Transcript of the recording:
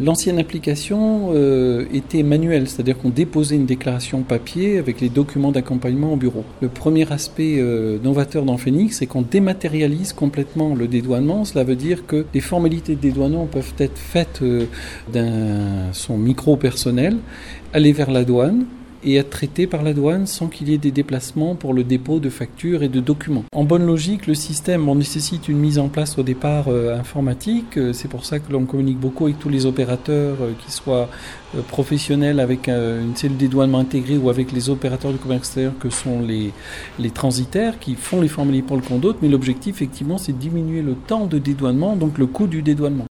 L'ancienne application était manuelle, c'est-à-dire qu'on déposait une déclaration papier avec les documents d'accompagnement au bureau. Le premier aspect novateur dans Phoenix, c'est qu'on dématérialise complètement le dédouanement. Cela veut dire que les formalités de dédouanement peuvent être faites son micro personnel, aller vers la douane, et être traité par la douane sans qu'il y ait des déplacements pour le dépôt de factures et de documents. En bonne logique, le système nécessite une mise en place au départ informatique. C'est pour ça que l'on communique beaucoup avec tous les opérateurs, qui soient professionnels avec une cellule dédouanement intégrée ou avec les opérateurs du commerce extérieur que sont les transitaires qui font les formalités pour le compte d'autres. Mais l'objectif, effectivement, c'est de diminuer le temps de dédouanement, donc le coût du dédouanement.